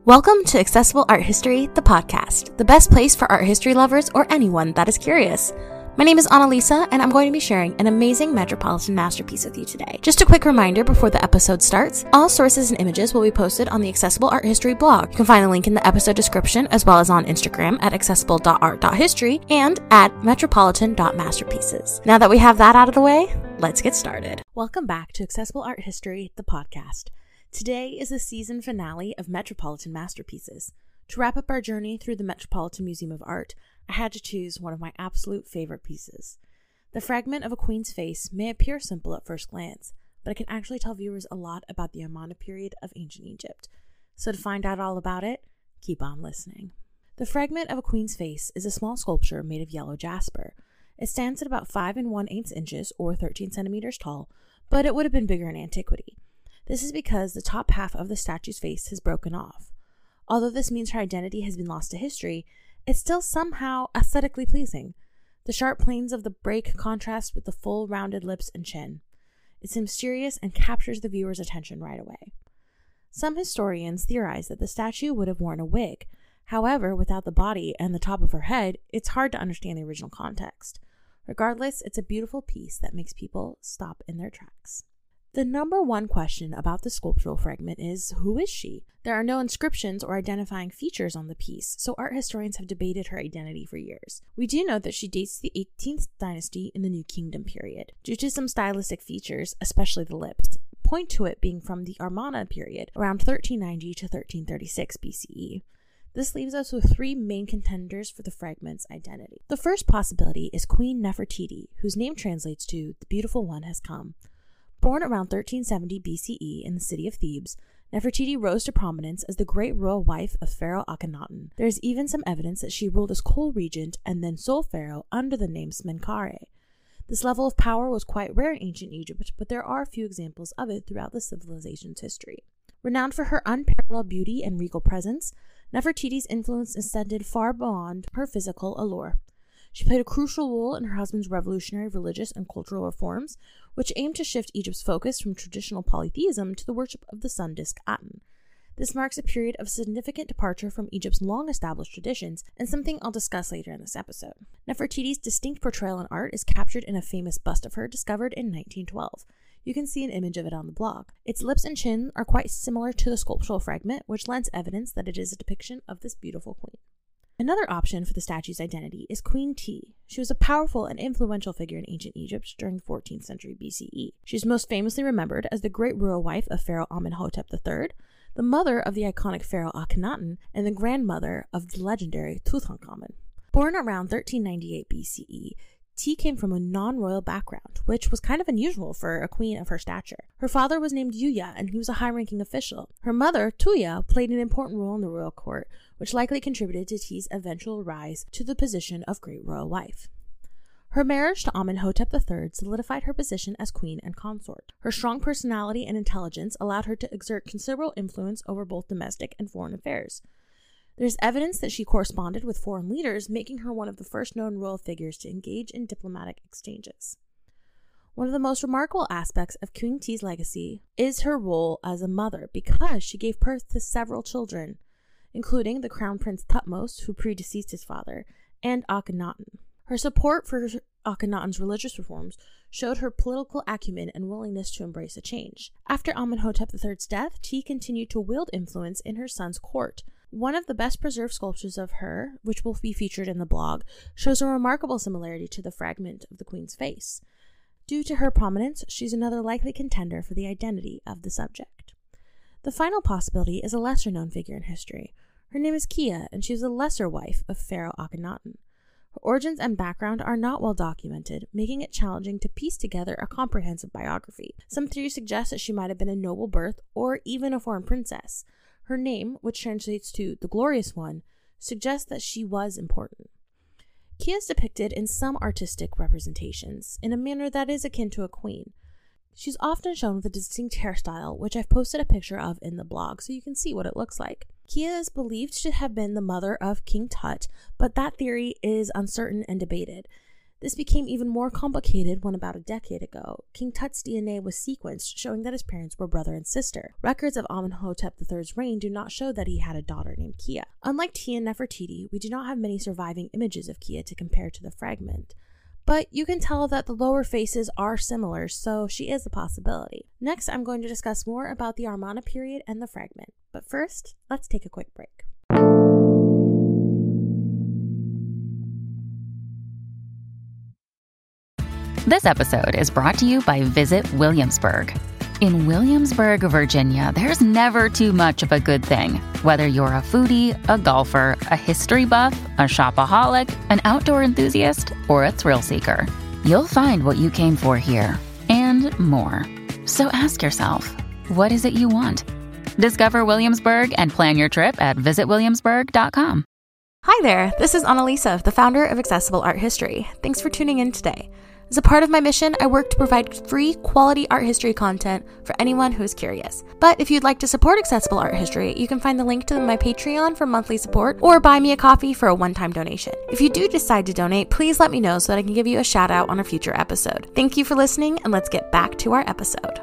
Welcome to Accessible Art History, the podcast, the best place for art history lovers or anyone that is curious. My name is Annalisa, and I'm going to be sharing an amazing Metropolitan masterpiece with you today. Just a quick reminder before the episode starts, all sources and images will be posted on the Accessible Art History blog. You can find a link in the episode description, as well as on Instagram at accessible.art.history and at metropolitan.masterpieces. Now that we have that out of the way, let's get started. Welcome back to Accessible Art History, the podcast. Today is the season finale of Metropolitan Masterpieces. To wrap up our journey through the Metropolitan Museum of Art, I had to choose one of my absolute favorite pieces. The fragment of a queen's face may appear simple at first glance, but it can actually tell viewers a lot about the Amarna period of ancient Egypt. So to find out all about it, keep on listening. The fragment of a queen's face is a small sculpture made of yellow jasper. It stands at about 5 1/8 inches or 13 centimeters tall, but it would have been bigger in antiquity. This is because the top half of the statue's face has broken off. Although this means her identity has been lost to history, it's still somehow aesthetically pleasing. The sharp planes of the break contrast with the full, rounded lips and chin. It's mysterious and captures the viewer's attention right away. Some historians theorize that the statue would have worn a wig. However, without the body and the top of her head, it's hard to understand the original context. Regardless, it's a beautiful piece that makes people stop in their tracks. The number one question about the sculptural fragment is, who is she? There are no inscriptions or identifying features on the piece, so art historians have debated her identity for years. We do know that she dates the 18th dynasty in the New Kingdom period, due to some stylistic features, especially the lips, point to it being from the Amarna period, around 1390 to 1336 BCE. This leaves us with three main contenders for the fragment's identity. The first possibility is Queen Nefertiti, whose name translates to "the beautiful one has come." Born around 1370 BCE in the city of Thebes, Nefertiti rose to prominence as the great royal wife of Pharaoh Akhenaten. There is even some evidence that she ruled as co-regent and then sole pharaoh under the name Smenkhare. This level of power was quite rare in ancient Egypt, but there are a few examples of it throughout the civilization's history. Renowned for her unparalleled beauty and regal presence, Nefertiti's influence extended far beyond her physical allure. She played a crucial role in her husband's revolutionary religious and cultural reforms, which aimed to shift Egypt's focus from traditional polytheism to the worship of the sun disk Aten. This marks a period of significant departure from Egypt's long-established traditions, and something I'll discuss later in this episode. Nefertiti's distinct portrayal in art is captured in a famous bust of her discovered in 1912. You can see an image of it on the blog. Its lips and chin are quite similar to the sculptural fragment, which lends evidence that it is a depiction of this beautiful queen. Another option for the statue's identity is Queen Ti. She was a powerful and influential figure in ancient Egypt during the 14th century BCE. She is most famously remembered as the great royal wife of Pharaoh Amenhotep III, the mother of the iconic Pharaoh Akhenaten, and the grandmother of the legendary Tutankhamun. Born around 1398 BCE, Ti came from a non-royal background, which was kind of unusual for a queen of her stature. Her father was named Yuya, and he was a high-ranking official. Her mother, Tuya, played an important role in the royal court, which likely contributed to Ti's eventual rise to the position of great royal wife. Her marriage to Amenhotep III solidified her position as queen and consort. Her strong personality and intelligence allowed her to exert considerable influence over both domestic and foreign affairs. There's evidence that she corresponded with foreign leaders, making her one of the first known royal figures to engage in diplomatic exchanges. One of the most remarkable aspects of Queen Ti's legacy is her role as a mother, because she gave birth to several children, including the Crown Prince Thutmose, who predeceased his father, and Akhenaten. Her support for Akhenaten's religious reforms showed her political acumen and willingness to embrace a change. After Amenhotep III's death, Ti continued to wield influence in her son's court. One of the best preserved sculptures of her, which will be featured in the blog, shows a remarkable similarity to the fragment of the queen's face. Due to her prominence, she's another likely contender for the identity of the subject. The final possibility is a lesser-known figure in history. Her name is Kia, and she was a lesser wife of Pharaoh Akhenaten. Her origins and background are not well documented, making it challenging to piece together a comprehensive biography. Some theories suggest that she might have been a noble birth or even a foreign princess. Her name, which translates to "the glorious one," suggests that she was important. Kia is depicted in some artistic representations in a manner that is akin to a queen. She's often shown with a distinct hairstyle, which I've posted a picture of in the blog so you can see what it looks like. Kia is believed to have been the mother of King Tut, but that theory is uncertain and debated. This became even more complicated when about a decade ago, King Tut's DNA was sequenced, showing that his parents were brother and sister. Records of Amenhotep III's reign do not show that he had a daughter named Kia. Unlike Tia and Nefertiti, we do not have many surviving images of Kia to compare to the fragment. But you can tell that the lower faces are similar, so she is a possibility. Next, I'm going to discuss more about the Amarna period and the fragment. But first, let's take a quick break. This episode is brought to you by Visit Williamsburg. In Williamsburg, Virginia, there's never too much of a good thing. Whether you're a foodie, a golfer, a history buff, a shopaholic, an outdoor enthusiast, or a thrill seeker, you'll find what you came for here and more. So ask yourself, what is it you want? Discover Williamsburg and plan your trip at visitwilliamsburg.com. Hi there, this is Annalisa, the founder of Accessible Art History. Thanks for tuning in today. As a part of my mission, I work to provide free, quality art history content for anyone who is curious. But if you'd like to support Accessible Art History, you can find the link to my Patreon for monthly support or buy me a coffee for a one-time donation. If you do decide to donate, please let me know so that I can give you a shout out on a future episode. Thank you for listening, and let's get back to our episode.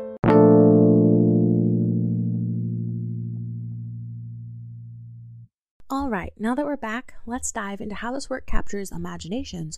Alright, now that we're back, let's dive into how this work captures imaginations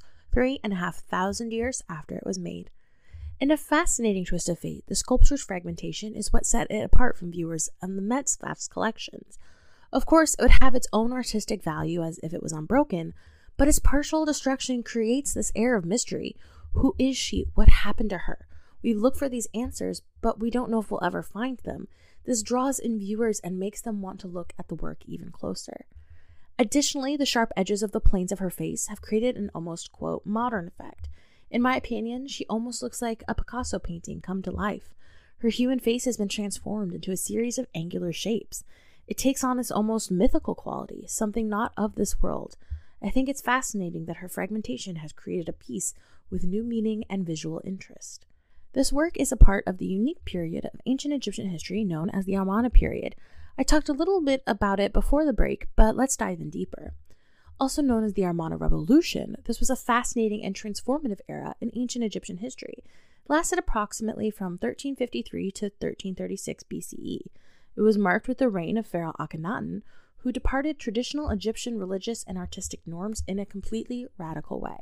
3,500 years after it was made. In a fascinating twist of fate, the sculpture's fragmentation is what set it apart from viewers in the Met's vast collections. Of course, it would have its own artistic value as if it was unbroken, but its partial destruction creates this air of mystery. Who is she? What happened to her? We look for these answers, but we don't know if we'll ever find them. This draws in viewers and makes them want to look at the work even closer. Additionally, the sharp edges of the planes of her face have created an almost, quote, modern effect. In my opinion, she almost looks like a Picasso painting come to life. Her human face has been transformed into a series of angular shapes. It takes on its almost mythical quality, something not of this world. I think it's fascinating that her fragmentation has created a piece with new meaning and visual interest. This work is a part of the unique period of ancient Egyptian history known as the Amarna period. I talked a little bit about it before the break, but let's dive in deeper. Also known as the Amarna Revolution, this was a fascinating and transformative era in ancient Egyptian history. It lasted approximately from 1353 to 1336 BCE. It was marked with the reign of Pharaoh Akhenaten, who departed traditional Egyptian religious and artistic norms in a completely radical way.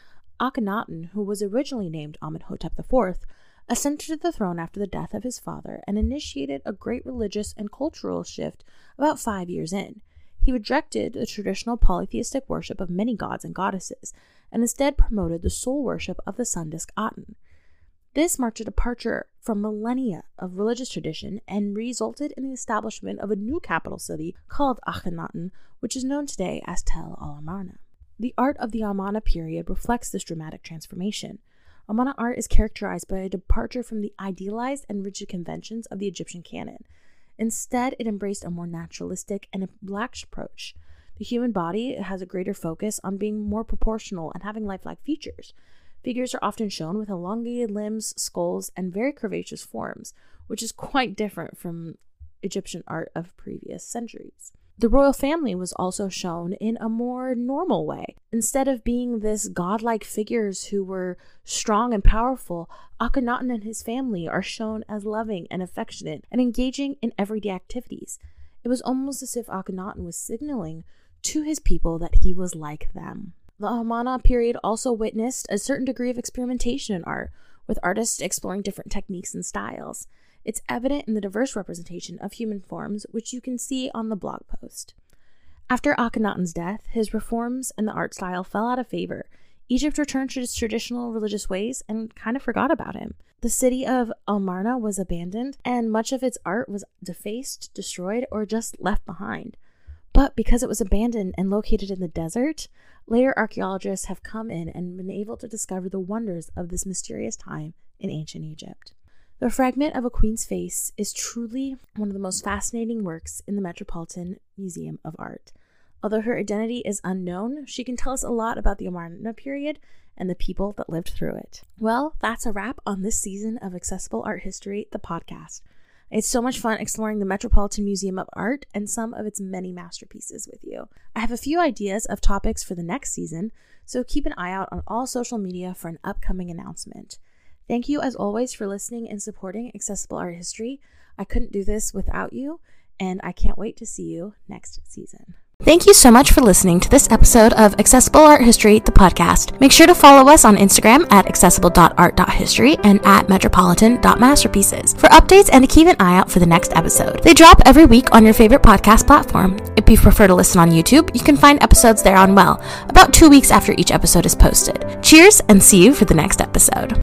Akhenaten, who was originally named Amenhotep IV, ascended to the throne after the death of his father and initiated a great religious and cultural shift about 5 years in. He rejected the traditional polytheistic worship of many gods and goddesses and instead promoted the sole worship of the sun disk Aten. This marked a departure from millennia of religious tradition and resulted in the establishment of a new capital city called Akhenaten, which is known today as Tel al-Amarna. The art of the Amarna period reflects this dramatic transformation. Amarna art is characterized by a departure from the idealized and rigid conventions of the Egyptian canon. Instead, it embraced a more naturalistic and relaxed approach. The human body has a greater focus on being more proportional and having lifelike features. Figures are often shown with elongated limbs, skulls, and very curvaceous forms, which is quite different from Egyptian art of previous centuries. The royal family was also shown in a more normal way. Instead of being this godlike figures who were strong and powerful, Akhenaten and his family are shown as loving and affectionate and engaging in everyday activities. It was almost as if Akhenaten was signaling to his people that he was like them. The Amarna period also witnessed a certain degree of experimentation in art, with artists exploring different techniques and styles. It's evident in the diverse representation of human forms, which you can see on the blog post. After Akhenaten's death, his reforms and the art style fell out of favor. Egypt returned to its traditional religious ways and kind of forgot about him. The city of Amarna was abandoned, and much of its art was defaced, destroyed, or just left behind. But because it was abandoned and located in the desert, later archaeologists have come in and been able to discover the wonders of this mysterious time in ancient Egypt. The fragment of a queen's face is truly one of the most fascinating works in the Metropolitan Museum of Art. Although her identity is unknown, she can tell us a lot about the Amarna period and the people that lived through it. Well, that's a wrap on this season of Accessible Art History, the podcast. It's so much fun exploring the Metropolitan Museum of Art and some of its many masterpieces with you. I have a few ideas of topics for the next season, so keep an eye out on all social media for an upcoming announcement. Thank you as always for listening and supporting Accessible Art History. I couldn't do this without you, and I can't wait to see you next season. Thank you so much for listening to this episode of Accessible Art History, the podcast. Make sure to follow us on Instagram at accessible.art.history and at metropolitan.masterpieces for updates and to keep an eye out for the next episode. They drop every week on your favorite podcast platform. If you prefer to listen on YouTube, you can find episodes there on about 2 weeks after each episode is posted. Cheers and see you for the next episode.